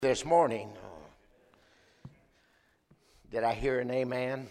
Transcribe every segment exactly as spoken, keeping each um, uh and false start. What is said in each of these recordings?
This morning. Did I hear an amen?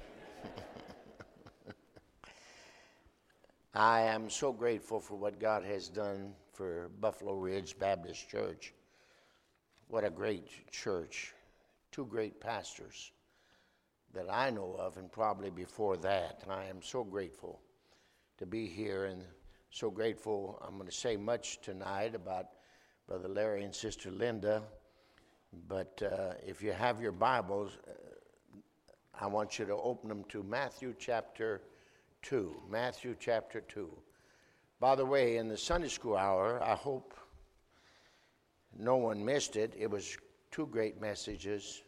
I am so grateful for what God has done for Buffalo Ridge Baptist Church. What a great church. Two great pastors that I know of, and probably before that. And I am so grateful to be here, and so grateful. I'm going to say much tonight about Brother Larry and Sister Linda. But uh, if you have your Bibles, uh, I want you to open them to Matthew chapter two. Matthew chapter two. By the way, in the Sunday school hour, I hope no one missed it. It was two great messages.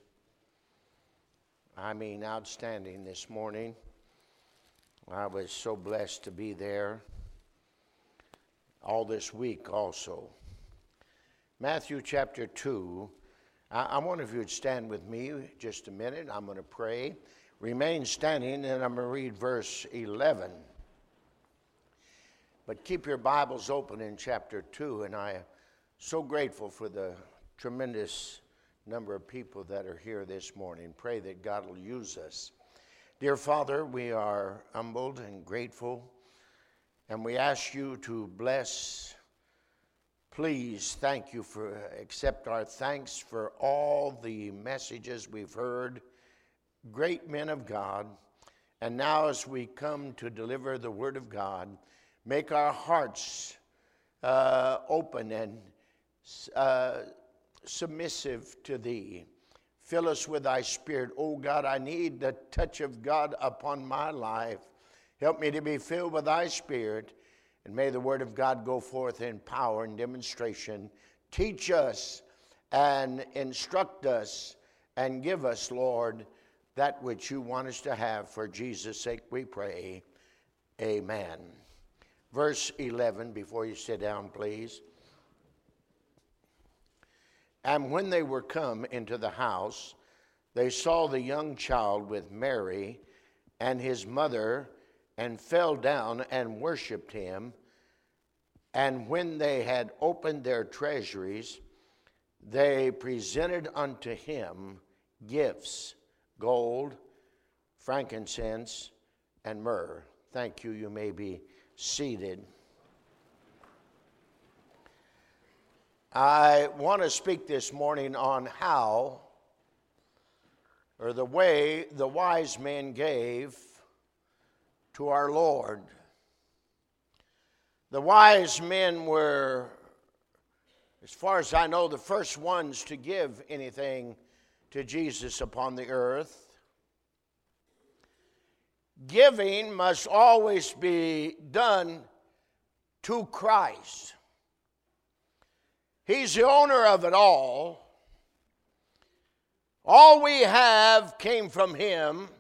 I mean, outstanding this morning. I was so blessed to be there all this week also. Matthew chapter two. I wonder if you would stand with me just a minute. I'm going to pray. Remain standing, and I'm going to read verse eleven. But keep your Bibles open in chapter two, and I am so grateful for the tremendous number of people that are here this morning. Pray that God will use us. Dear Father, we are humbled and grateful, and we ask you to bless. Please, thank you for, accept our thanks for all the messages we've heard, great men of God. And now as we come to deliver the word of God, make our hearts uh, open and uh, submissive to thee. Fill us with thy spirit. Oh God, I need the touch of God upon my life. Help me to be filled with thy spirit. And may the word of God go forth in power and demonstration. Teach us and instruct us and give us, Lord, that which you want us to have. For Jesus' sake we pray. Amen. Verse eleven, before you sit down, please. And when they were come into the house, they saw the young child with Mary and his mother, and fell down and worshipped him. And when they had opened their treasuries, they presented unto him gifts, gold, frankincense, and myrrh. Thank you. You may be seated. I want to speak this morning on how, or the way, the wise men gave to our Lord. The wise men were, as far as I know, the first ones to give anything to Jesus upon the earth. Giving must always be done to Christ. He's the owner of it all. All we have came from him.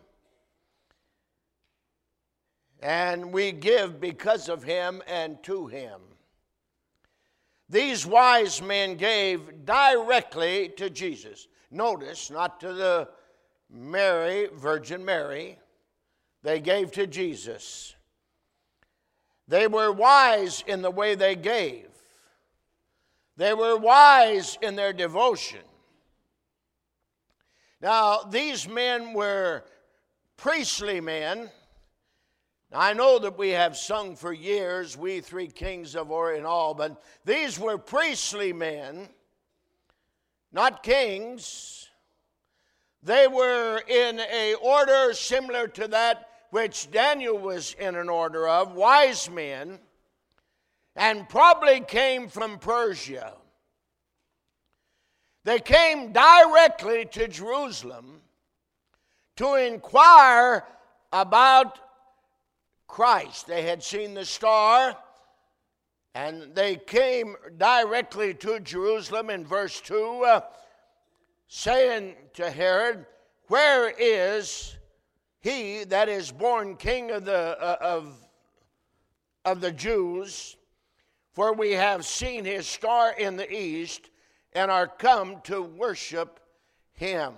And we give because of him and to him. These wise men gave directly to Jesus. Notice, not to the Mary, Virgin Mary. They gave to Jesus. They were wise in the way they gave. They were wise in their devotion. Now, these men were priestly men. I know that we have sung for years, We Three Kings of Orient all, but these were priestly men, not kings. They were in an order similar to that which Daniel was in an order of, wise men, and probably came from Persia. They came directly to Jerusalem to inquire about Christ. They had seen the star, and they came directly to Jerusalem in verse two, uh, saying to Herod, where is he that is born king of the, uh, of, of the Jews? For we have seen his star in the east, and are come to worship him.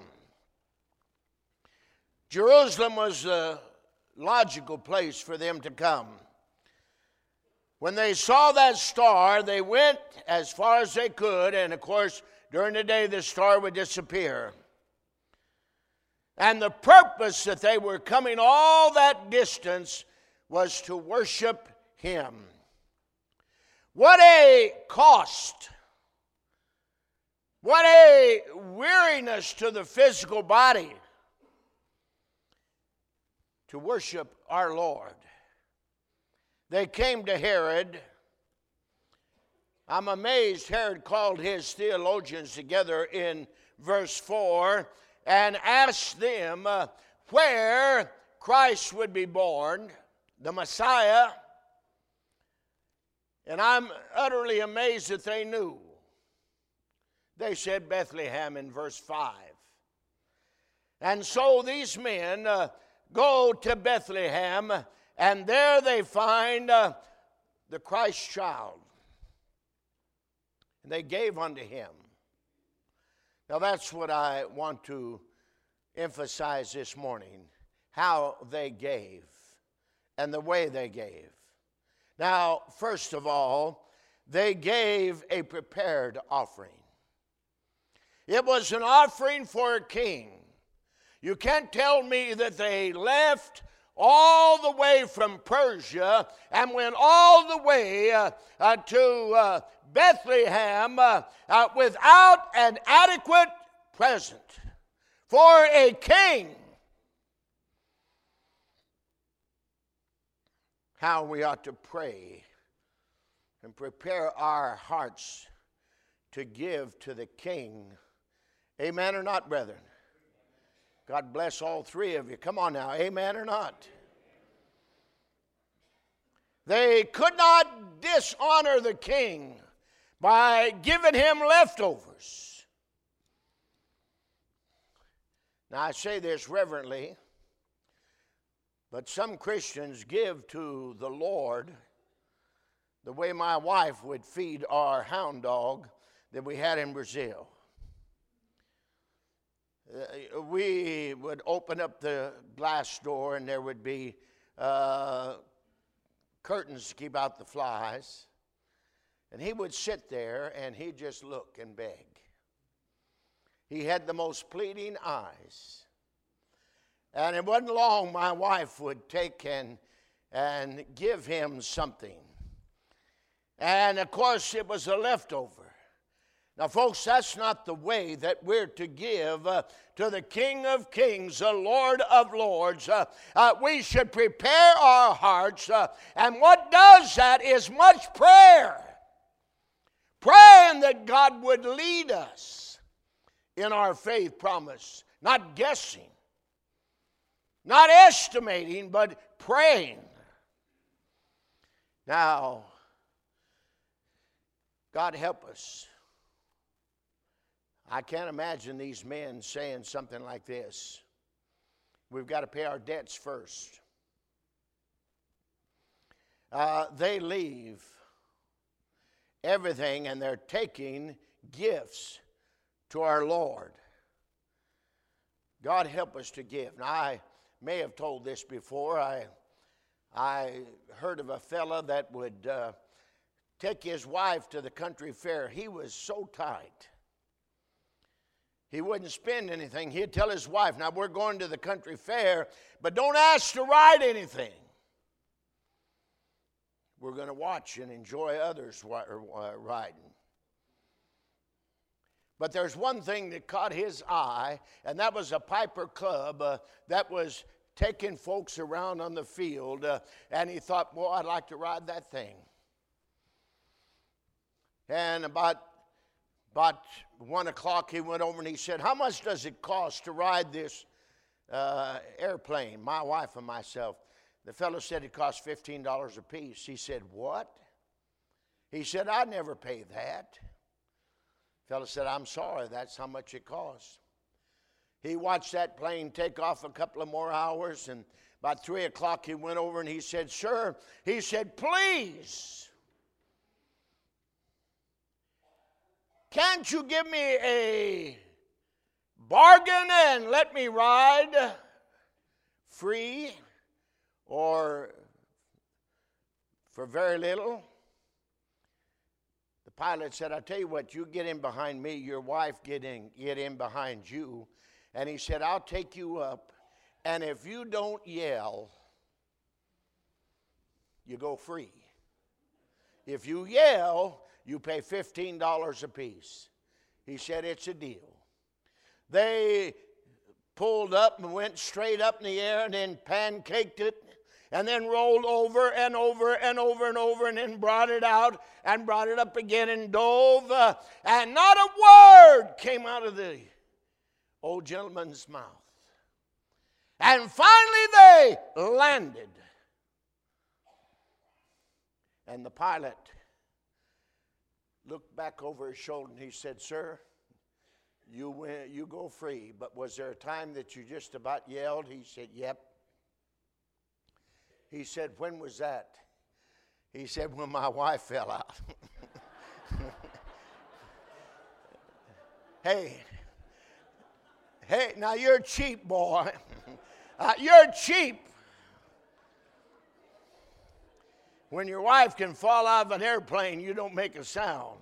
Jerusalem was the logical place for them to come. When they saw that star, they went as far as they could, and of course during the day the star would disappear. And the purpose that they were coming all that distance was to worship him. What a cost! What a weariness to the physical body to worship our Lord. They came to Herod. I'm amazed Herod called his theologians together in verse four and asked them uh, where Christ would be born, the Messiah. And I'm utterly amazed that they knew. They said Bethlehem in verse five. And so these men uh, go to Bethlehem, and there they find uh, the Christ child. And they gave unto him. Now that's what I want to emphasize this morning, how they gave and the way they gave. Now, first of all, they gave a prepared offering. It was an offering for a king. You can't tell me that they left all the way from Persia and went all the way uh, uh, to uh, Bethlehem uh, uh, without an adequate present for a king. How we ought to pray and prepare our hearts to give to the king. Amen or not, brethren? God bless all three of you. Come on now, amen or not? They could not dishonor the king by giving him leftovers. Now I say this reverently, but some Christians give to the Lord the way my wife would feed our hound dog that we had in Brazil. Uh, we would open up the glass door and there would be uh, curtains to keep out the flies. And he would sit there and he'd just look and beg. He had the most pleading eyes. And it wasn't long my wife would take and, and give him something. And of course it was a leftover. Now folks, that's not the way that we're to give uh, to the King of Kings, the Lord of Lords. Uh, uh, we should prepare our hearts. Uh, and what does that is much prayer. Praying that God would lead us in our faith promise. Not guessing. Not estimating, but praying. Now, God help us. I can't imagine these men saying something like this. We've got to pay our debts first. Uh, they leave everything and they're taking gifts to our Lord. God help us to give. Now, I may have told this before. I, I heard of a fella that would uh, take his wife to the country fair. He was so tight. He wouldn't spend anything. He'd tell his wife, now we're going to the country fair, but don't ask to ride anything. We're going to watch and enjoy others riding. But there's one thing that caught his eye, and that was a Piper Cub uh, that was taking folks around on the field. Uh, and he thought, well, I'd like to ride that thing. And about About one o'clock, he went over and he said, how much does it cost to ride this uh, airplane, my wife and myself? The fellow said it cost fifteen dollars a piece. He said, what? He said, I'd never pay that. The fellow said, I'm sorry, that's how much it costs. He watched that plane take off a couple of more hours, and about three o'clock he went over and he said, sir, he said, please, can't you give me a bargain and let me ride free or for very little? The Pilate said, I tell you what, you get in behind me, your wife get in, get in behind you. And he said, I'll take you up, and if you don't yell, you go free. If you yell, you pay fifteen dollars apiece. He said, it's a deal. They pulled up and went straight up in the air and then pancaked it and then rolled over and over and over and over and then brought it out and brought it up again and dove. Uh, and not a word came out of the old gentleman's mouth. And finally they landed. And the pilot looked back over his shoulder and he said, sir, you win, you go free. But was there a time that you just about yelled? He said, yep. He said, when was that? He said, when my wife fell out. Hey, hey, now you're cheap, boy. uh, you're cheap. When your wife can fall out of an airplane, you don't make a sound.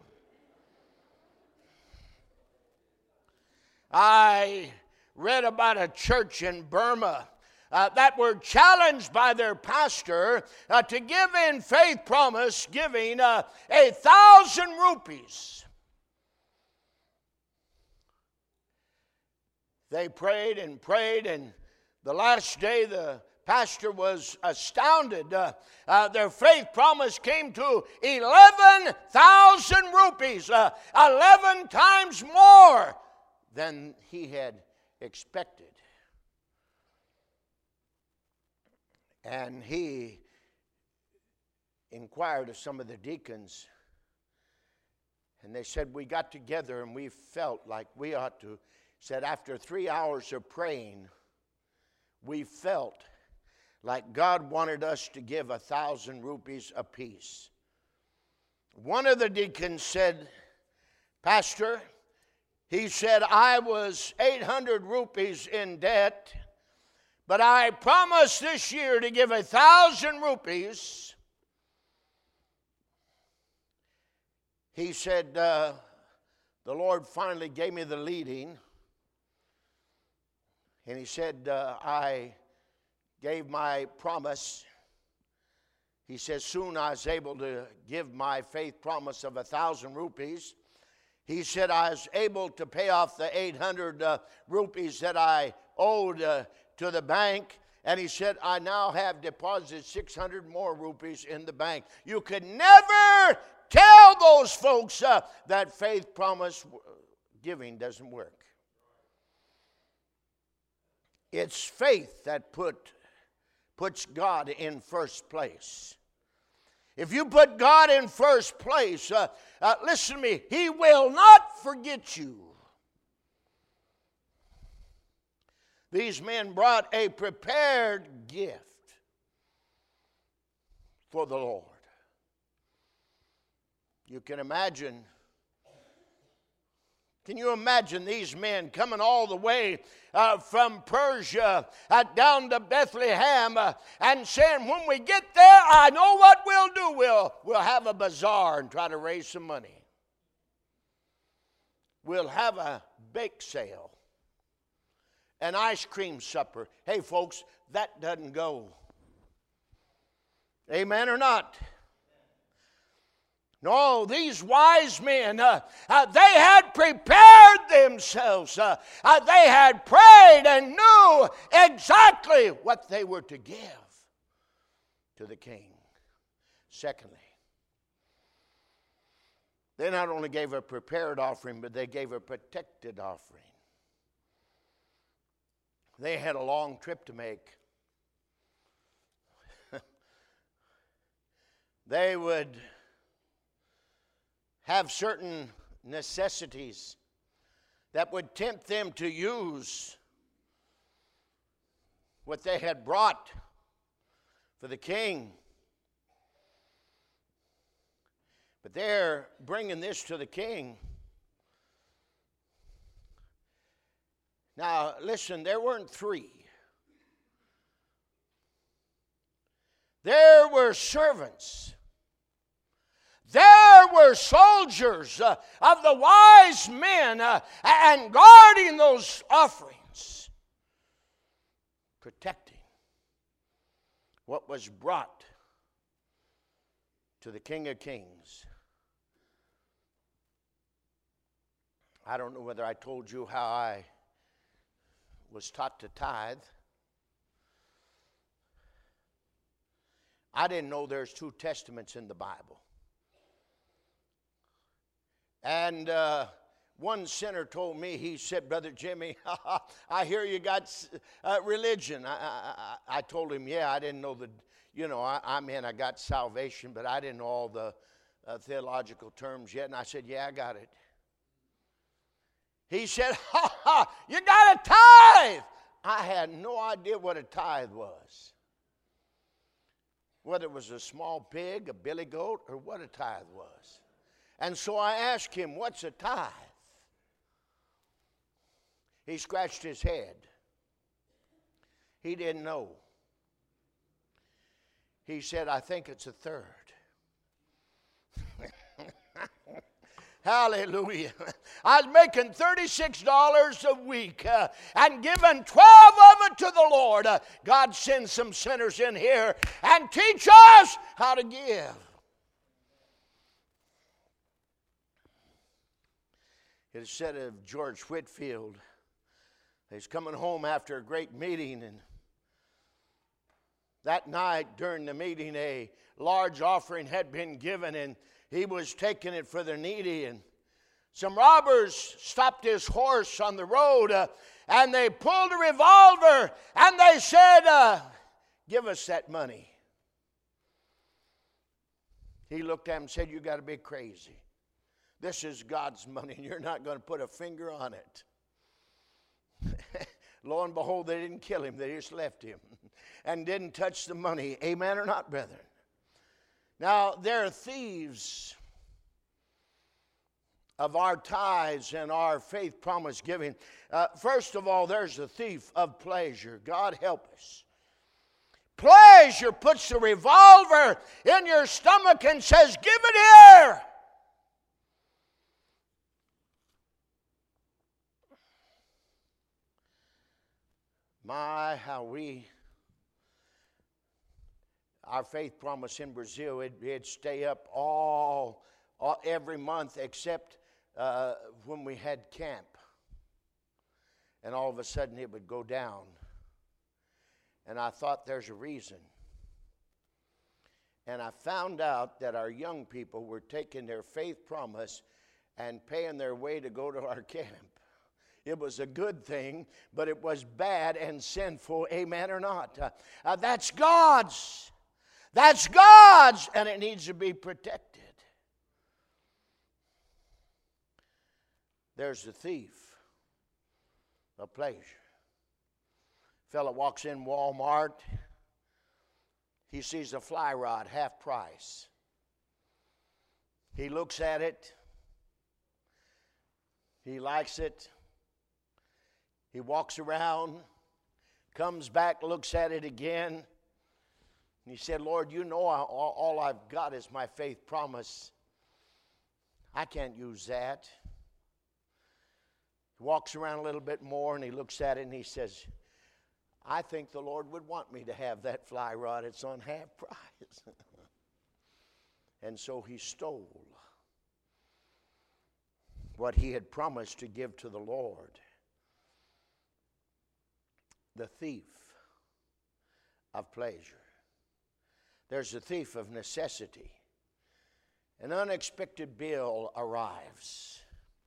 I read about a church in Burma uh, that were challenged by their pastor uh, to give in faith promise, giving uh, a thousand rupees. They prayed and prayed, and the last day the pastor was astounded. Uh, uh, their faith promise came to eleven thousand rupees, uh, eleven times more than he had expected. And he inquired of some of the deacons, and they said, we got together and we felt like we ought to. Said after three hours of praying, we felt like God wanted us to give a thousand rupees apiece. One of the deacons said, Pastor, he said, I was eight hundred rupees in debt, but I promised this year to give a thousand rupees. He said, uh, the Lord finally gave me the leading. And he said, uh, I gave my promise. He says, soon I was able to give my faith promise of a thousand rupees. He said, I was able to pay off the eight hundred uh, rupees that I owed uh, to the bank. And he said, I now have deposited six hundred more rupees in the bank. You could never tell those folks uh, that faith promise giving doesn't work. It's faith that put, puts God in first place. If you put God in first place, uh, uh, listen to me, He will not forget you. These men brought a prepared gift for the Lord. You can imagine, can you imagine these men coming all the way uh, from Persia uh, down to Bethlehem uh, and saying, when we get there, I know what we'll do. We'll, we'll have a bazaar and try to raise some money. We'll have a bake sale, an ice cream supper. Hey, folks, that doesn't go. Amen or not? No, these wise men, uh, uh, they had prepared themselves. Uh, uh, they had prayed and knew exactly what they were to give to the king. Secondly, they not only gave a prepared offering, but they gave a protected offering. They had a long trip to make. They would have certain necessities that would tempt them to use what they had brought for the king. But they're bringing this to the king. Now, listen, there weren't three. There were servants. There were soldiers uh, of the wise men uh, and guarding those offerings, protecting what was brought to the King of Kings. I don't know whether I told you how I was taught to tithe. I didn't know there's two testaments in the Bible. And uh, one sinner told me, he said, Brother Jimmy, I hear you got uh, religion. I, I, I told him, yeah, I didn't know the, you know, I, I mean, I got salvation, but I didn't know all the uh, theological terms yet. And I said, yeah, I got it. He said, ha ha, you got a tithe. I had no idea what a tithe was. Whether it was a small pig, a billy goat, or what a tithe was. And so I asked him, what's a tithe? He scratched his head. He didn't know. He said, I think it's a third. Hallelujah. I was making thirty-six dollars a week uh, and giving twelve of it to the Lord. Uh, God sends some sinners in here and teach us how to give. It is said of George Whitfield, he's coming home after a great meeting, and that night during the meeting a large offering had been given, and he was taking it for the needy, and some robbers stopped his horse on the road, uh, and they pulled a revolver, and they said, uh, give us that money. He looked at him and said, you got to be crazy. This is God's money, and you're not going to put a finger on it. Lo and behold, they didn't kill him. They just left him and didn't touch the money. Amen or not, brethren? Now, there are thieves of our tithes and our faith promise giving. Uh, first of all, there's a thief of pleasure. God help us. Pleasure puts the revolver in your stomach and says, give it here. My, how we, our faith promise in Brazil, it, it'd stay up all, all every month except uh, when we had camp. And all of a sudden it would go down. And I thought there's a reason. And I found out that our young people were taking their faith promise and paying their way to go to our camp. It was a good thing, but it was bad and sinful, amen or not. Uh, uh, that's God's. That's God's, and it needs to be protected. There's the thief of pleasure. Fellow walks in Walmart. He sees a fly rod, half price. He looks at it. He likes it. He walks around, comes back, looks at it again. And he said, Lord, you know I, all, all I've got is my faith promise. I can't use that. He walks around a little bit more and he looks at it and he says, I think the Lord would want me to have that fly rod. It's on half price. And so he stole what he had promised to give to the Lord. The thief of pleasure. There's a thief of necessity. An unexpected bill arrives.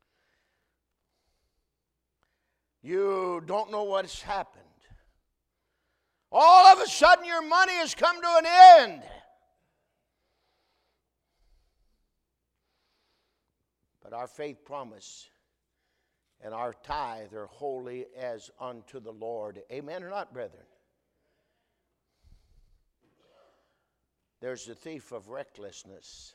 You don't know what's happened. All of a sudden your money has come to an end. But our faith promise and our tithe are holy as unto the Lord. Amen or not, brethren? There's the thief of recklessness.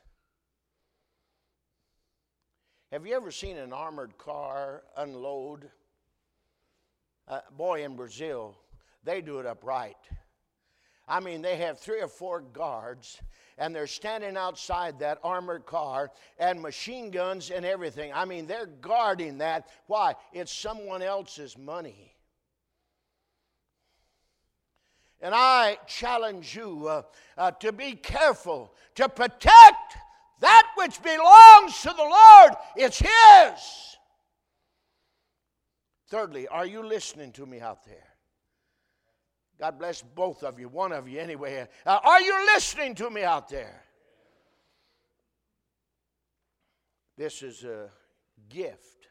Have you ever seen an armored car unload? Uh, boy, in Brazil, they do it upright. I mean, they have three or four guards, and they're standing outside that armored car and machine guns and everything. I mean, they're guarding that. Why? It's someone else's money. And I challenge you uh, uh, to be careful, to protect that which belongs to the Lord. It's His. Thirdly, are you listening to me out there? God bless both of you, one of you anyway. Uh, are you listening to me out there? This is a gift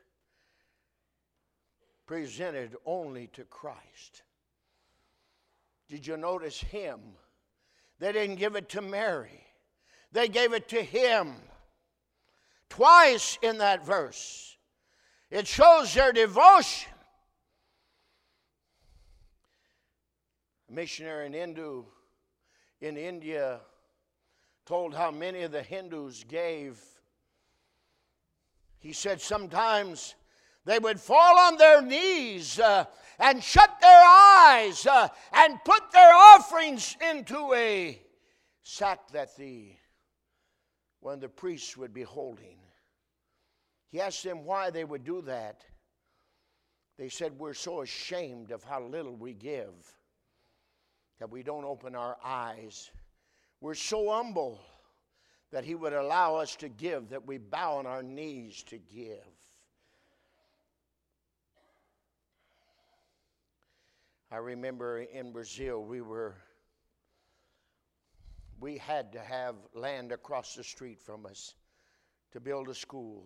presented only to Christ. Did you notice Him? They didn't give it to Mary. They gave it to Him. Twice in that verse. It shows their devotion. A missionary in Hindu, in India told how many of the Hindus gave. He said sometimes they would fall on their knees uh, and shut their eyes uh, and put their offerings into a sack that the one of the priests would be holding. He asked them why they would do that. They said, we're so ashamed of how little we give that we don't open our eyes. We're so humble that He would allow us to give, that we bow on our knees to give. I remember in Brazil, we were, we had to have land across the street from us to build a school.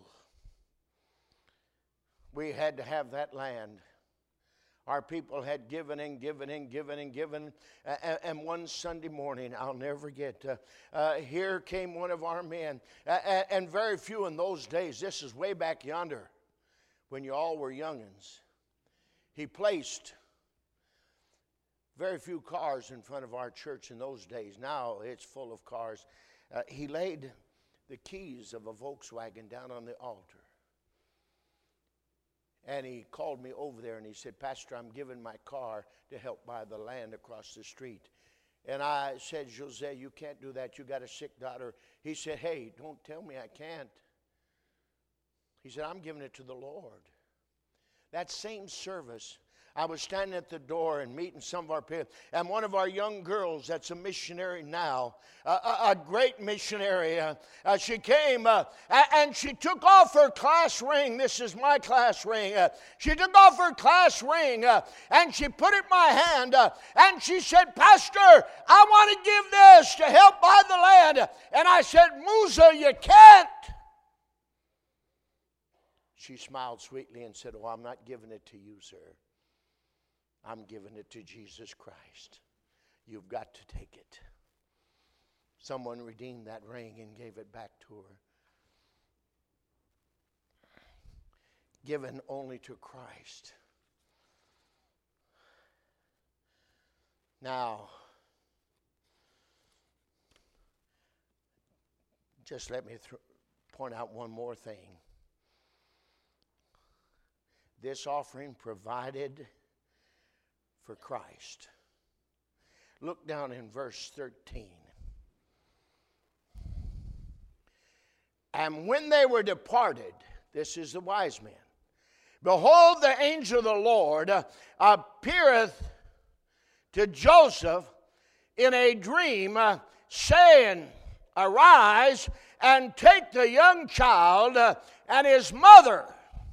We had to have that land. Our people had given and given and given and given. Uh, and one Sunday morning, I'll never forget, uh, uh, here came one of our men. Uh, and very few in those days, this is way back yonder, when you all were youngins. He placed very few cars in front of our church in those days. Now it's full of cars. Uh, he laid the keys of a Volkswagen down on the altar. And he called me over there and he said, Pastor, I'm giving my car to help buy the land across the street. And I said, Jose, you can't do that. You got a sick daughter. He said, hey, don't tell me I can't. He said, I'm giving it to the Lord. That same service, I was standing at the door and meeting some of our people, and one of our young girls that's a missionary now, uh, a, a great missionary, uh, uh, she came uh, and she took off her class ring. This is my class ring. Uh, she took off her class ring uh, and she put it in my hand uh, and she said, Pastor, I want to give this to help buy the land. And I said, Musa, you can't. She smiled sweetly and said, oh, I'm not giving it to you, sir. I'm giving it to Jesus Christ. You've got to take it. Someone redeemed that ring and gave it back to her. Given only to Christ. Now, just let me th- point out one more thing. This offering provided for Christ. Look down in verse thirteen. And when they were departed, this is the wise men, behold, the angel of the Lord appeareth to Joseph in a dream, uh, saying, arise and take the young child uh, and his mother,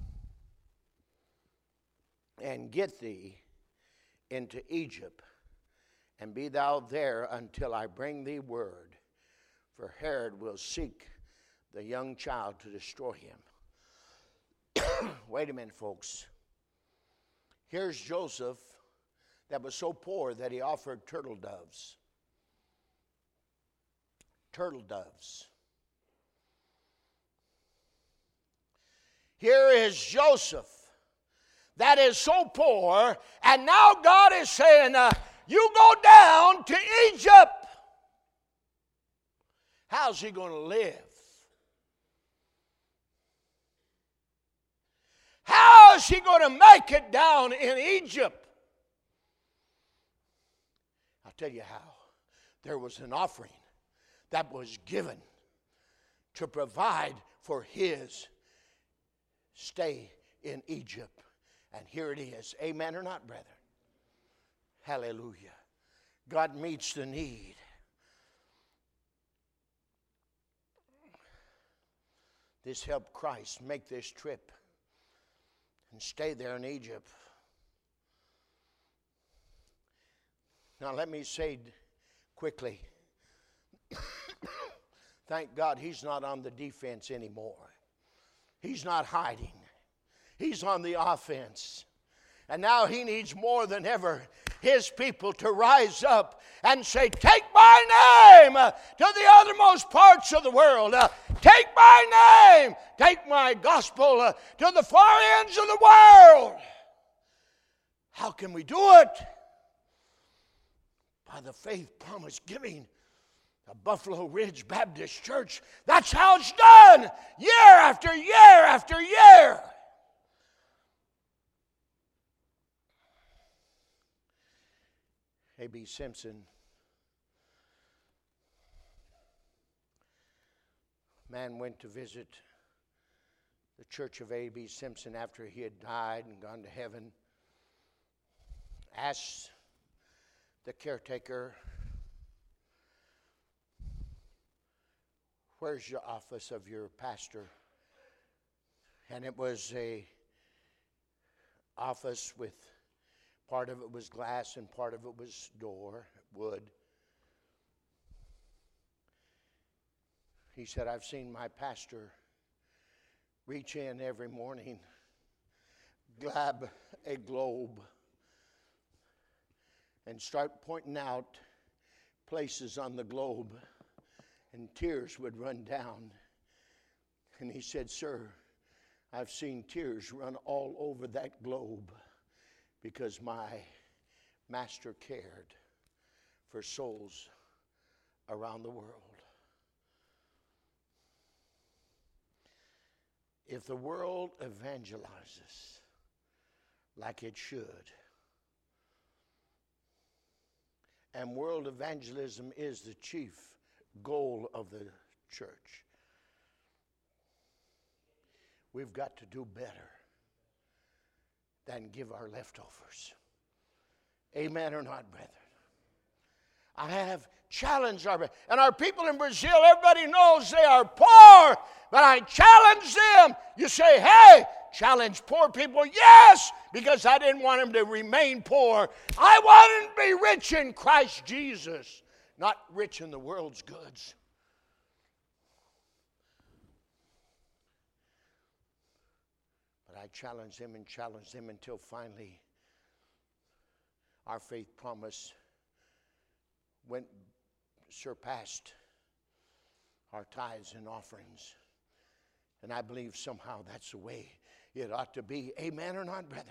and get thee into Egypt, and be thou there until I bring thee word. For Herod will seek the young child to destroy him. Wait a minute, folks. Here's Joseph that was so poor that he offered turtle doves. Turtle doves. Here is Joseph that is so poor, and now God is saying, uh, you go down to Egypt. How's he going to live? How is he going to make it down in Egypt? I'll tell you how. there was an offering that was given to provide for his stay in Egypt. And here it is. Amen or not, brethren? Hallelujah. God meets the need. This helped Christ make this trip and stay there in Egypt. Now let me say quickly, thank God he's not on the defense anymore. He's not hiding. He's on the offense. And now he needs more than ever his people to rise up and say, take my name to the uttermost parts of the world. Uh, take my name, take my gospel uh, to the far ends of the world. How can we do it? By the faith promise giving the Buffalo Ridge Baptist Church. That's how it's done, year after year after year. A B Simpson, man went to visit the church of A B Simpson after he had died and gone to heaven. Asked the caretaker, where's your office of your pastor? And it was a office with part of it was glass and part of it was door, wood. He said, I've seen my pastor reach in every morning, grab a globe, and start pointing out places on the globe, and tears would run down. And he said, sir, I've seen tears run all over that globe, because my master cared for souls around the world. If the world evangelizes like it should, and world evangelism is the chief goal of the church, we've got to do better than give our leftovers. Amen or not, brethren? I have challenged our, and our people in Brazil, everybody knows they are poor, but I challenge them. You say, hey, challenge poor people. Yes, because I didn't want them to remain poor. I want them to be rich in Christ Jesus, not rich in the world's goods. I challenged them and challenged them until finally our faith promise went surpassed our tithes and offerings. And I believe somehow that's the way it ought to be. Amen or not, brethren?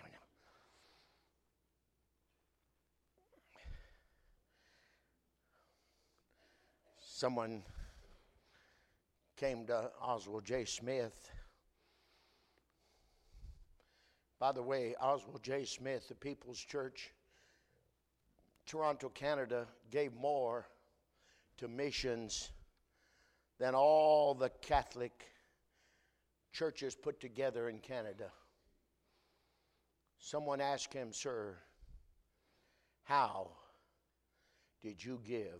Someone came to Oswald J. Smith. By the way, Oswald J. Smith, the People's Church, Toronto, Canada, gave more to missions than all the Catholic churches put together in Canada. Someone asked him, sir, how did you give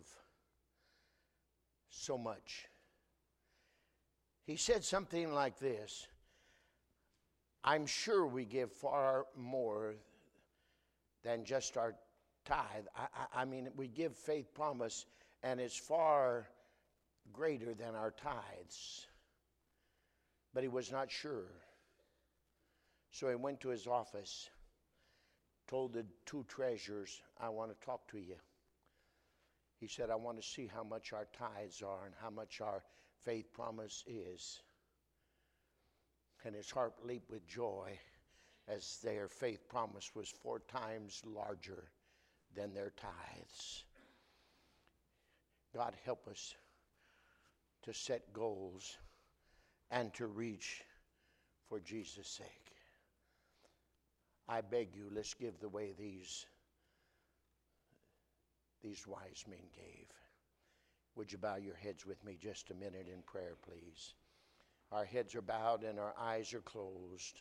so much? He said something like this: I'm sure we give far more than just our tithe. I, I, I mean, we give faith promise, and it's far greater than our tithes. But he was not sure. So he went to his office, told the two treasurers, I want to talk to you. He said, I want to see how much our tithes are and how much our faith promise is. And his heart leaped with joy as their faith promise was four times larger than their tithes. God help us to set goals and to reach for Jesus' sake. I beg you, let's give the way these, these wise men gave. Would you bow your heads with me just a minute in prayer, please? Our heads are bowed and our eyes are closed.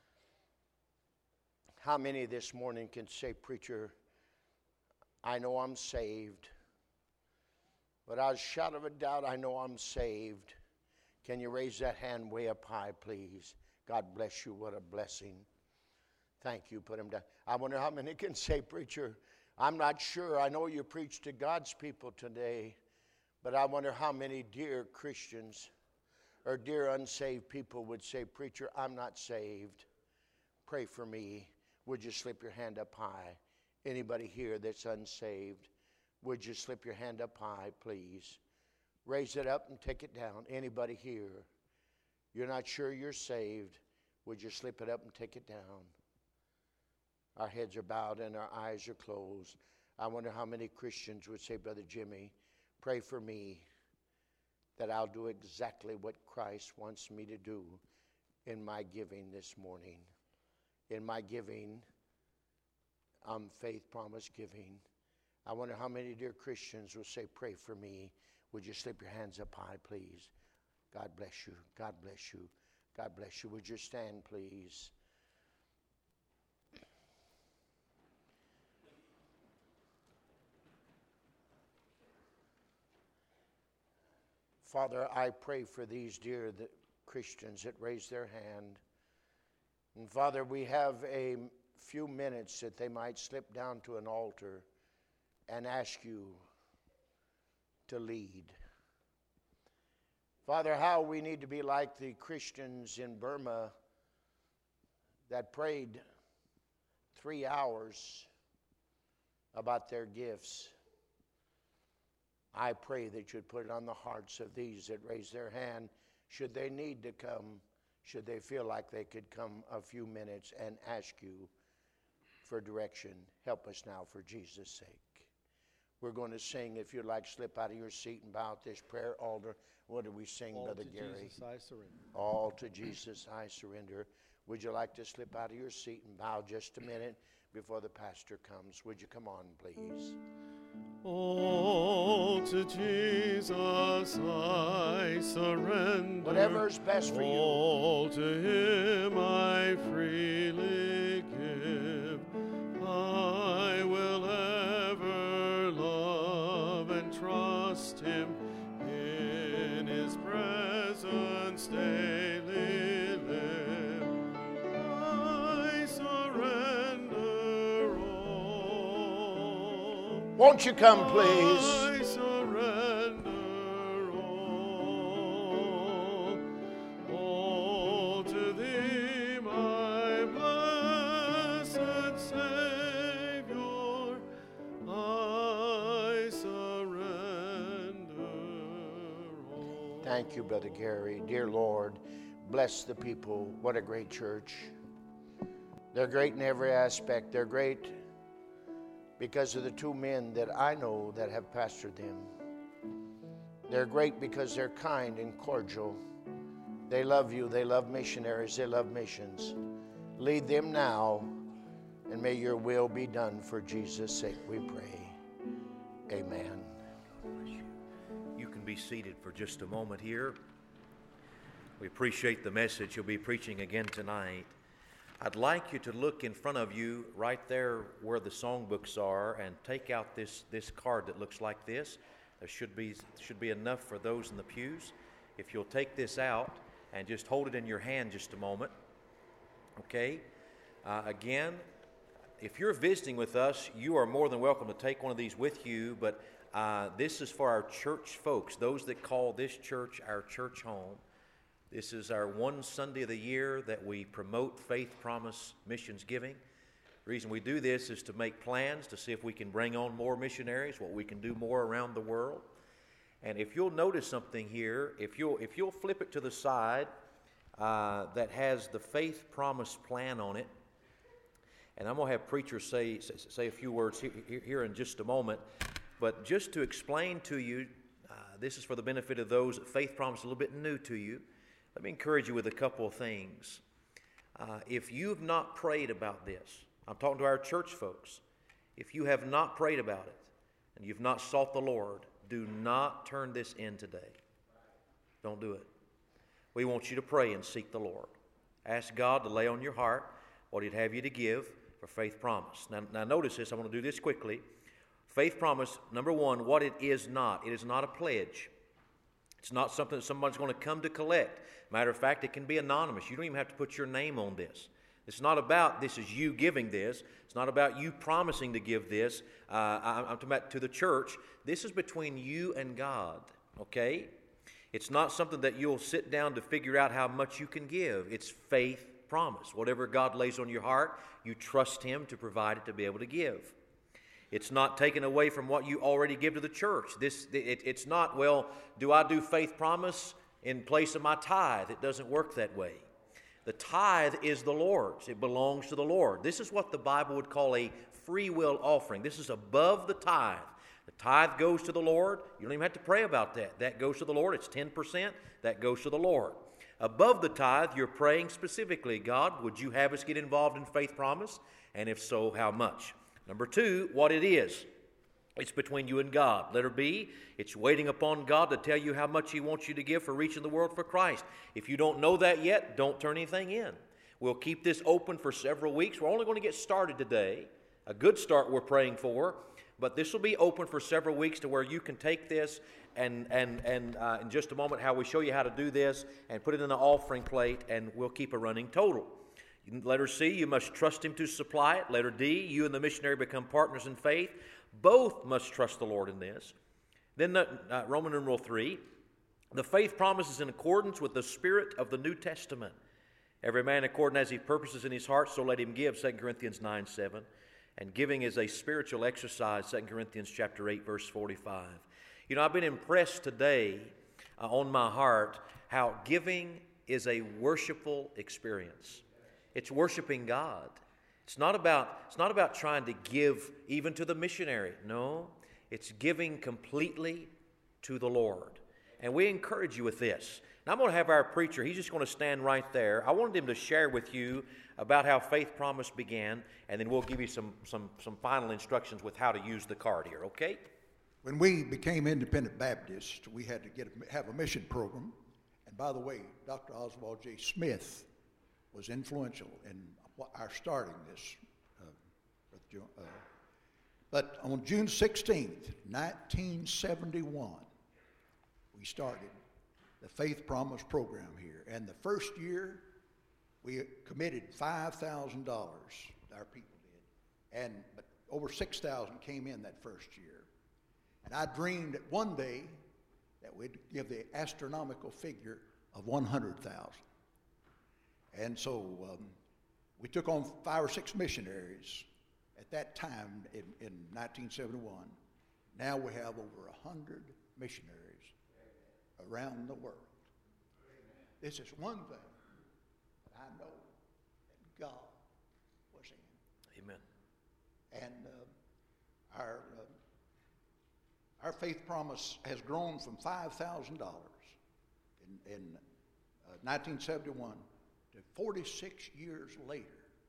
How many this morning can say, preacher, I know I'm saved, but without a shadow of a doubt, I know I'm saved. Can you raise that hand way up high, please? God bless you. What a blessing. Thank you. Put them down. I wonder how many can say, preacher, I'm not sure. I know you preach to God's people today, but I wonder how many dear Christians or dear unsaved people would say, preacher, I'm not saved. Pray for me. Would you slip your hand up high? Anybody here that's unsaved, would you slip your hand up high, please? Raise it up and take it down. Anybody here, you're not sure you're saved, would you slip it up and take it down? Our heads are bowed and our eyes are closed. I wonder how many Christians would say, Brother Jimmy, pray for me that I'll do exactly what Christ wants me to do in my giving this morning. In my giving, um, faith promise giving. I wonder how many dear Christians will say, pray for me. Would you slip your hands up high, please? God bless you. God bless you. God bless you. Would you stand, please? Father, I pray for these dear the Christians that raise their hand. And Father, we have a few minutes that they might slip down to an altar and ask you to lead. Father, how we need to be like the Christians in Burma that prayed three hours about their gifts. I pray that you'd put it on the hearts of these that raise their hand, should they need to come, should they feel like they could come a few minutes and ask you for direction. Help us now for Jesus' sake. We're going to sing. If you'd like, slip out of your seat and bow at this prayer altar. What do we sing, All Brother to Gary? Jesus I surrender. All to Jesus I surrender. Would you like to slip out of your seat and bow just a minute before the pastor comes? Would you come on, please? All to Jesus I surrender. Whatever is best for you. All to him I freely give. I will ever love and trust him in his presence daily live. I surrender all. Won't you come, please? I surrender all. All to thee, my blessed Savior. I surrender all. Thank you, Brother Gary. Dear Lord, bless the people. What a great church. They're great in every aspect. They're great because of the two men that I know that have pastored them. They're great because they're kind and cordial. They love you. They love missionaries. They love missions. Lead them now, and may your will be done for Jesus' sake, we pray. Amen. You can be seated for just a moment here. We appreciate the message you'll be preaching again tonight. I'd like you to look in front of you right there where the songbooks are and take out this, this card that looks like this. There should be, should be enough for those in the pews. If you'll take this out and just hold it in your hand just a moment. Okay? Uh, again, if you're visiting with us, you are more than welcome to take one of these with you, but uh, this is for our church folks, those that call this church our church home. This is our one Sunday of the year that we promote Faith Promise Missions Giving. The reason we do this is to make plans to see if we can bring on more missionaries, what we can do more around the world. And if you'll notice something here, if you'll, if you'll flip it to the side uh, that has the Faith Promise plan on it, and I'm going to have preachers say, say a few words here, here in just a moment, but just to explain to you, uh, this is for the benefit of those that Faith Promise is a little bit new to you. Let me encourage you with a couple of things. Uh, if you've not prayed about this, I'm talking to our church folks. If you have not prayed about it and you've not sought the Lord, Do not turn this in today. Don't do it. We want you to pray and seek the Lord. Ask God to lay on your heart what He'd have you to give for Faith Promise. Now, now notice this. I want to do this quickly. Faith Promise, number one, what it is not. It is not a pledge. It's not something that somebody's going to come to collect. Matter of fact, it can be anonymous. You don't even have to put your name on this. It's not about this is you giving this. It's not about you promising to give this. Uh, I'm talking about to the church. This is between you and God, okay? It's not something that you'll sit down to figure out how much you can give. It's faith promise. Whatever God lays on your heart, you trust Him to provide it to be able to give. It's not taken away from what you already give to the church. This, it, it's not, well, do I do faith promise in place of my tithe? It doesn't work that way. The tithe is the Lord's. It belongs to the Lord. This is what the Bible would call a free will offering. This is above the tithe. The tithe goes to the Lord. You don't even have to pray about that. That goes to the Lord. It's ten percent. That goes to the Lord. Above the tithe, you're praying specifically, God, would you have us get involved in faith promise? And if so, how much? Number two, what it is. It's between you and God. Letter B, it's waiting upon God to tell you how much He wants you to give for reaching the world for Christ. If you don't know that yet, don't turn anything in. We'll keep this open for several weeks. We're only going to get started today. A good start we're praying for, but this will be open for several weeks to where you can take this and, and, and uh, in just a moment how we show you how to do this and put it in the offering plate, and we'll keep a running total. Letter C, you must trust Him to supply it. Letter D, you and the missionary become partners in faith. Both must trust the Lord in this. Then uh, Roman numeral three, the faith promise is in accordance with the spirit of the New Testament. Every man according as he purposes in his heart, so let him give, Second Corinthians nine seven. And giving is a spiritual exercise, Second Corinthians chapter eight, verse forty-five. You know, I've been impressed today uh, on my heart how giving is a worshipful experience. It's worshiping God. It's not about, it's not about trying to give even to the missionary. No, it's giving completely to the Lord. And we encourage you with this. Now I'm going to have our preacher, he's just going to stand right there. I wanted him to share with you about how Faith Promise began, and then we'll give you some, some, some final instructions with how to use the card here, okay? When we became independent Baptists, we had to get a, have a mission program. And by the way, Doctor Oswald J. Smith was influential in our starting this. Uh, uh, but on June sixteenth, nineteen seventy-one, we started the Faith Promise program here. And the first year, we committed five thousand dollars, our people did. And but over six thousand came in that first year. And I dreamed that one day that we'd give the astronomical figure of one hundred thousand. And so um, we took on five or six missionaries at that time in, in nineteen seventy-one. Now we have over one hundred missionaries around the world. This is one thing that I know that God was in. Amen. And uh, our, uh, our Faith Promise has grown from five thousand dollars in, in uh, nineteen seventy-one to forty-six years later.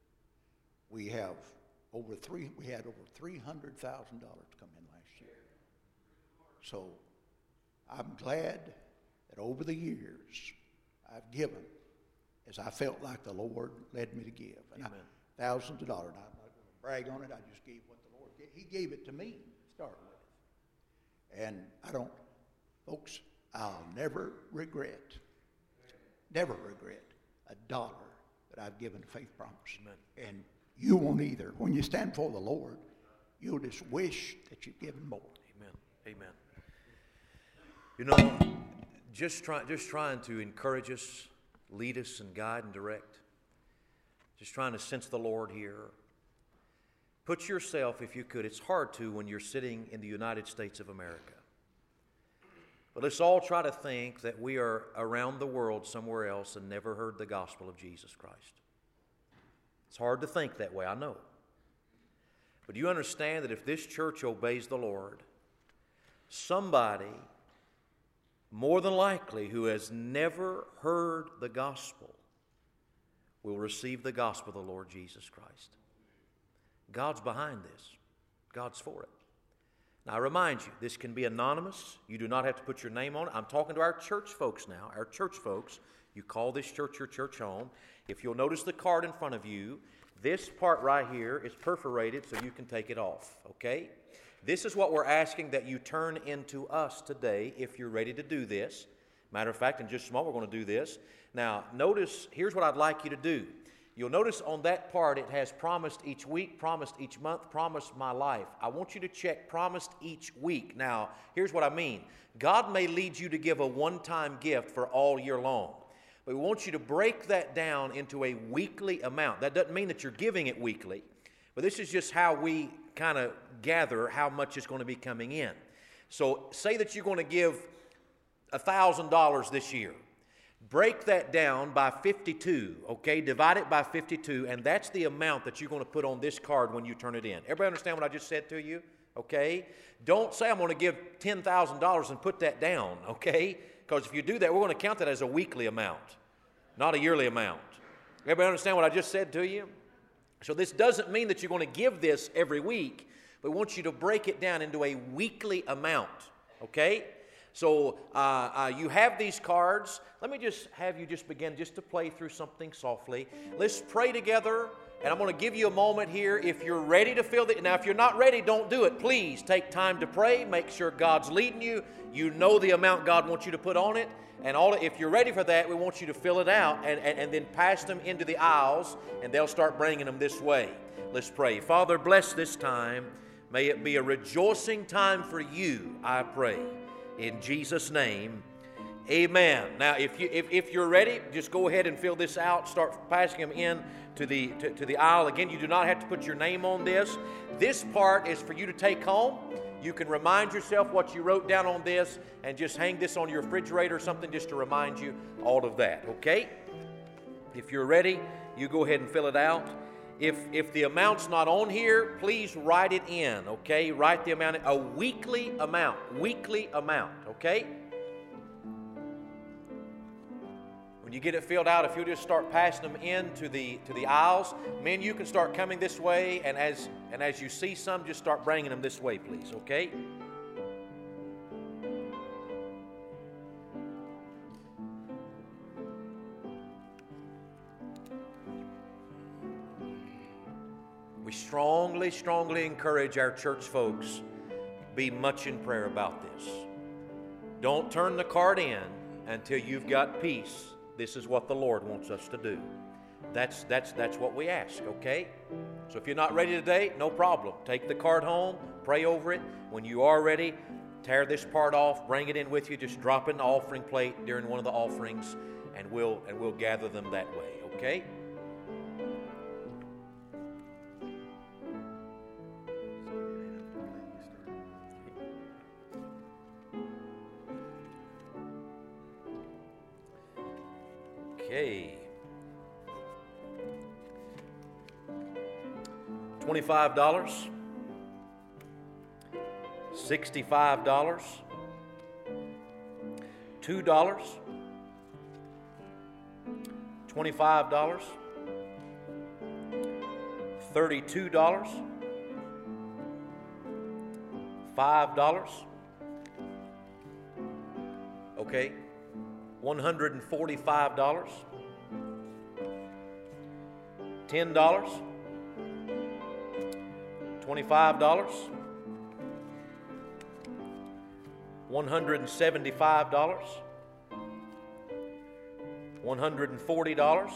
We have over three. We had over three hundred thousand dollars come in last year. So I'm glad that over the years I've given as I felt like the Lord led me to give. And I, thousands of dollars. I'm not going to brag on it. I just gave what the Lord gave. He gave it to me to start with. And I don't, folks, I'll never regret, never regret a dollar that I've given to Faith Promise. Amen. And you won't either. When you stand before the Lord, you'll just wish that you'd given more. Amen. Amen. You know, just try, just trying to encourage us, lead us, and guide and direct. Just trying to sense the Lord here. Put yourself, if you could, it's hard to when you're sitting in the United States of America. But let's all try to think that we are around the world somewhere else and never heard the gospel of Jesus Christ. It's hard to think that way, I know. But you understand that if this church obeys the Lord, somebody, more than likely, who has never heard the gospel will receive the gospel of the Lord Jesus Christ. God's behind this. God's for it. Now, I remind you, this can be anonymous. You do not have to put your name on it. I'm talking to our church folks now, our church folks. You call this church your church home. If you'll notice the card in front of you, this part right here is perforated so you can take it off, okay? This is what we're asking that you turn into us today if you're ready to do this. Matter of fact, in just a moment we're going to do this. Now, notice, here's what I'd like you to do. You'll notice on that part it has promised each week, promised each month, promised my life. I want you to check promised each week. Now, here's what I mean. God may lead you to give a one-time gift for all year long. But we want you to break that down into a weekly amount. That doesn't mean that you're giving it weekly, but this is just how we kind of gather how much is going to be coming in. So say that you're going to give one thousand dollars this year. Break that down by fifty-two, okay? Divide it by fifty-two, and that's the amount that you're going to put on this card when you turn it in. Everybody understand what I just said to you? Okay? Don't say I'm going to give ten thousand dollars and put that down, okay? Because if you do that, we're going to count that as a weekly amount, not a yearly amount. Everybody understand what I just said to you? So this doesn't mean that you're going to give this every week, but we want you to break it down into a weekly amount, okay? So uh, uh, you have these cards. Let me just have you just begin just to play through something softly. Let's pray together, and I'm going to give you a moment here. If you're ready to fill it, now if you're not ready, don't do it. Please take time to pray. Make sure God's leading you. You know the amount God wants you to put on it. And all if you're ready for that, we want you to fill it out and, and, and then pass them into the aisles, and they'll start bringing them this way. Let's pray. Father, bless this time. May it be a rejoicing time for you, I pray. In Jesus' name, amen. Now, if, you, if, if you're ready, just go ahead and fill this out. Start passing them in to the, to, to the aisle. Again, you do not have to put your name on this. This part is for you to take home. You can remind yourself what you wrote down on this and just hang this on your refrigerator or something just to remind you all of that, okay? If you're ready, you go ahead and fill it out. If, if the amount's not on here, please write it in, okay? Write the amount, a weekly amount, weekly amount, okay? When you get it filled out, if you'll just start passing them in to the, to the aisles, men, you can start coming this way, and as, and as you see some, just start bringing them this way, please, okay? We strongly, strongly encourage our church folks, be much in prayer about this. Don't turn the card in until you've got peace. This is what the Lord wants us to do. That's, that's, that's what we ask, okay? So if you're not ready today, no problem. Take the card home, pray over it. When you are ready, tear this part off, bring it in with you. Just drop it in the offering plate during one of the offerings, and we'll, and we'll gather them that way, okay? Okay. twenty-five dollars. sixty-five dollars. two dollars. twenty-five dollars. thirty-two dollars. five dollars. Okay. one hundred forty-five dollars. ten dollars. twenty-five dollars. one hundred seventy-five dollars. one hundred forty dollars.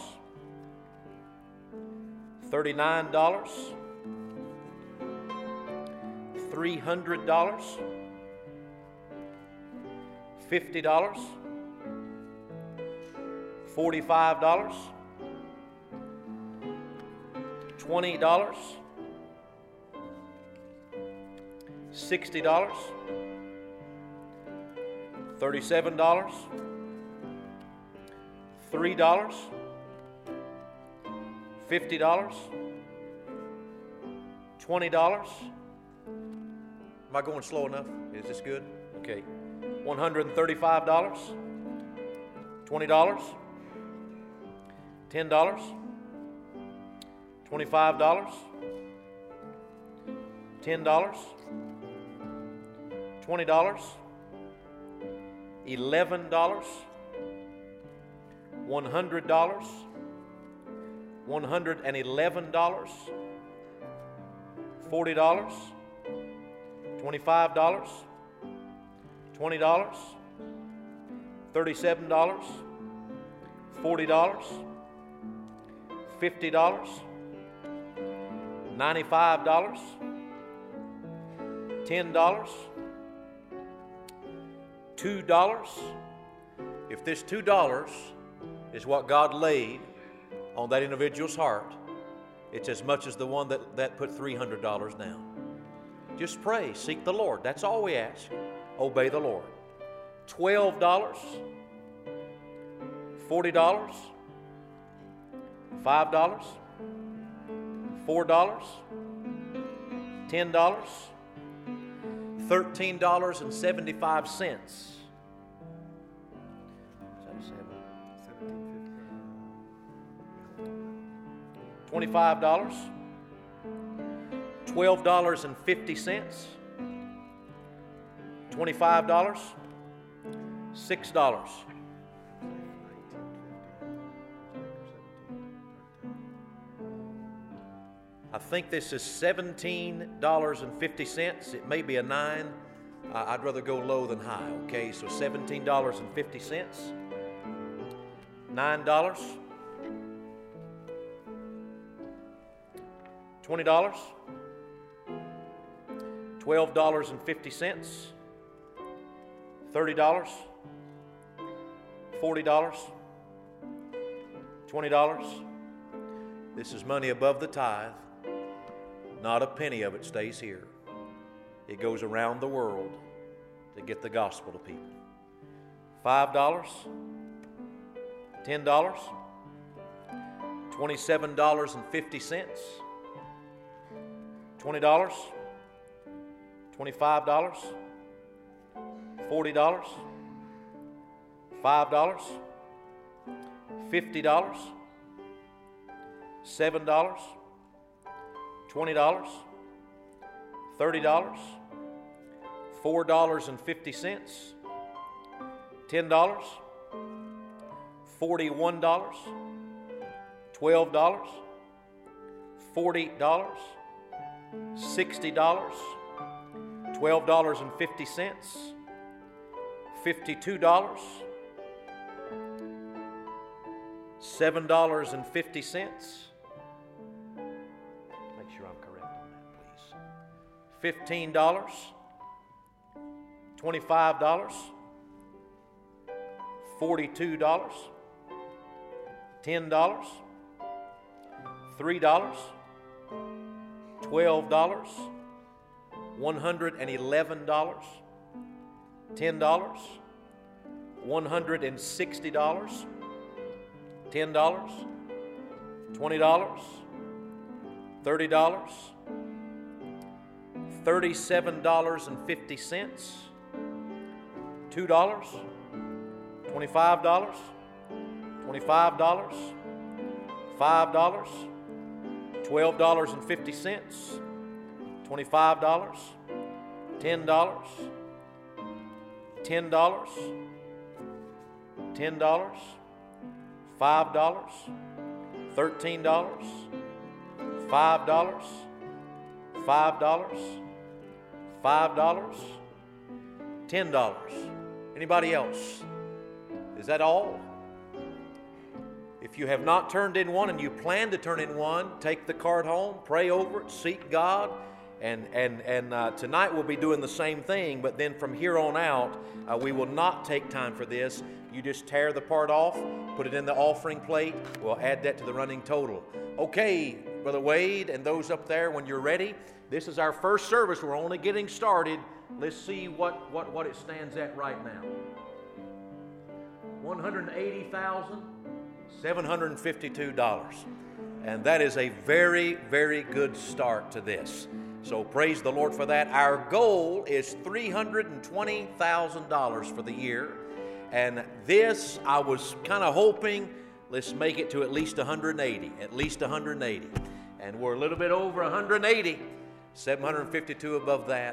thirty-nine dollars. three hundred dollars. fifty dollars. forty-five dollars. twenty dollars. sixty dollars. thirty-seven dollars. three dollars. fifty dollars. twenty dollars. Am I going slow enough? Is this good? Okay. one hundred thirty-five dollars. twenty dollars. ten dollars. twenty-five dollars. ten dollars. twenty dollars, eleven dollars, one hundred dollars, one hundred eleven dollars, forty dollars, twenty-five dollars, twenty dollars, thirty-seven dollars, forty dollars, fifty dollars, ninety-five dollars, ten dollars, two dollars. If this two dollars is what God laid on that individual's heart, it's as much as the one that, that put three hundred dollars down. Just pray, seek the Lord. That's all we ask. Obey the Lord. twelve dollars, forty dollars, five dollars, four dollars, ten dollars, thirteen dollars and seventy-five cents. Is that a seven? twenty-five dollars, twelve dollars and fifty cents, twenty-five dollars, six dollars. I think this is seventeen dollars and fifty cents. It may be a nine. Uh, I'd rather go low than high, okay? So seventeen dollars and fifty cents, nine dollars, twenty dollars, twelve dollars and fifty cents, thirty dollars, forty dollars, twenty dollars. This is money above the tithe. Not a penny of it stays here. It goes around the world to get the gospel to people. Five dollars, ten dollars, twenty-seven dollars and fifty cents, twenty dollars, twenty-five dollars, forty dollars, five dollars, fifty dollars, seven dollars, twenty dollars, thirty dollars, four dollars and fifty cents, ten dollars, forty-one dollars, twelve dollars, forty dollars, sixty dollars, twelve dollars and fifty cents, fifty-two dollars, seven dollars and fifty cents. fifteen dollars, twenty-five dollars, forty-two dollars, ten dollars, three dollars, twelve dollars, one hundred eleven dollars, ten dollars, one hundred sixty dollars, ten dollars, twenty dollars, thirty dollars, thirty-seven dollars and fifty cents, two dollars, twenty-five dollars, twenty-five dollars, five dollars, twelve dollars and fifty cents, twenty-five dollars, ten dollars, ten dollars, ten dollars, five dollars, thirteen dollars, five dollars, five dollars, five dollars, ten dollars. Anybody else? Is that all? If you have not turned in one and you plan to turn in one, take the card home, pray over it, seek God, and and and uh, tonight we'll be doing the same thing. But then from here on out, uh, we will not take time for this. You just tear the part off, put it in the offering plate. We'll add that to the running total. Okay, Brother Wade and those up there, when you're ready. This is our first service. We're only getting started. Let's see what, what, what it stands at right now. one hundred eighty thousand seven hundred fifty-two dollars. And that is a very, very good start to this. So praise the Lord for that. Our goal is three hundred twenty thousand dollars for the year. And this, I was kind of hoping, let's make it to at least one hundred eighty. At least one hundred eighty. And we're a little bit over one hundred eighty. seven hundred fifty-two above that.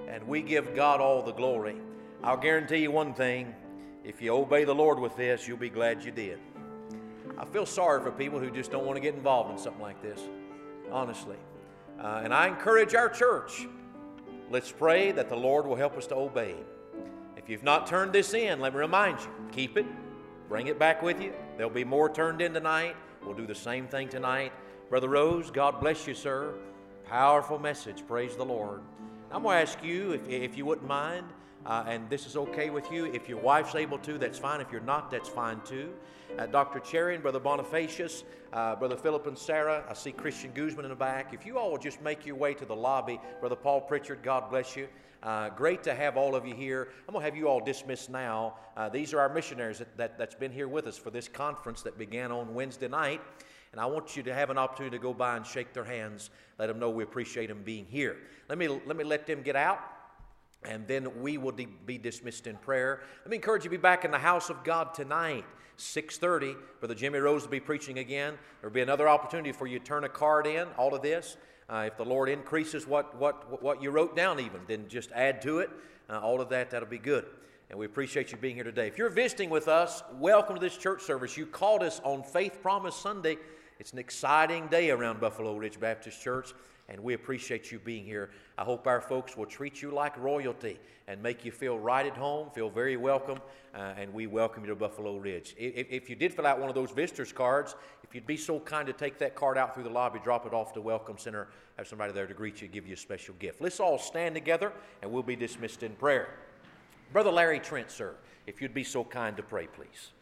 and we give God all the glory. I'll guarantee you one thing, if you obey the Lord with this, you'll be glad you did. I feel sorry for people who just don't want to get involved in something like this, honestly. Uh, and I encourage our church, let's pray that the Lord will help us to obey Him. If you've not turned this in, let me remind you, keep it, bring it back with you. There'll be more turned in tonight. We'll do the same thing tonight. Brother Rose, God bless you, sir. Powerful message. Praise the Lord. I'm going to ask you, if, if you wouldn't mind, uh, and this is okay with you, if your wife's able to, that's fine. If you're not, that's fine too. Uh, Doctor Cherry and Brother Bonifacius, uh, Brother Philip and Sarah, I see Christian Guzman in the back. If you all will just make your way to the lobby, Brother Paul Pritchard, God bless you. Uh, great to have all of you here. I'm going to have you all dismissed now. Uh, these are our missionaries that, that, that's been here with us for this conference that began on Wednesday night. And I want you to have an opportunity to go by and shake their hands. Let them know we appreciate them being here. Let me, let me let them get out, and then we will de- be dismissed in prayer. Let me encourage you to be back in the house of God tonight, six thirty. Brother Jimmy Rose will be preaching again. There will be another opportunity for you to turn a card in, all of this. Uh, if the Lord increases what, what, what you wrote down even, then just add to it. Uh, all of that, that'll be good. And we appreciate you being here today. If you're visiting with us, welcome to this church service. You called us on Faith Promise Sunday. It's an exciting day around Buffalo Ridge Baptist Church, and we appreciate you being here. I hope our folks will treat you like royalty and make you feel right at home, feel very welcome, uh, and we welcome you to Buffalo Ridge. If, if you did fill out one of those visitors cards, if you'd be so kind to take that card out through the lobby, drop it off to Welcome Center, have somebody there to greet you, give you a special gift. Let's all stand together, and we'll be dismissed in prayer. Brother Larry Trent, sir, if you'd be so kind to pray, please.